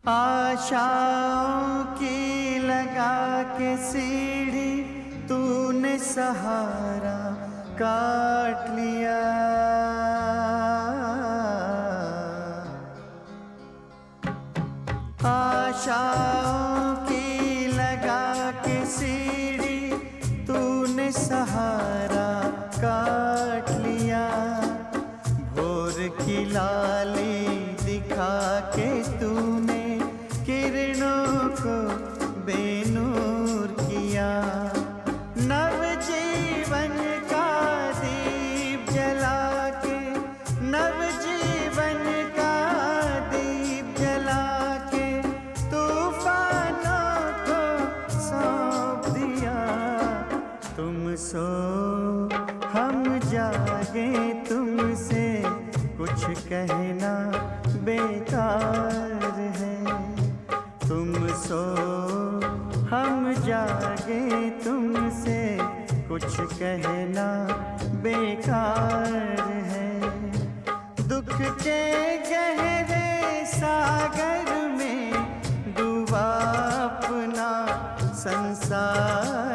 आशाओं की लगा के सीढ़ी तूने सहारा काट लिया। आशाओं की लगा के सीढ़ी तूने सहारा काट लिया। भोर की लाली दिखा के तूने किरणों को बेनूर किया। नवजीवन का दीप जला के, नवजीवन का दीप जला के तूफानों को सौंप दिया। तुम सो हम जागे, तुमसे कुछ कहना बेकार है। तुम सो हम जागे, तुमसे कुछ कहना बेकार है। दुख के गहरे सागर में डूबा अपना संसार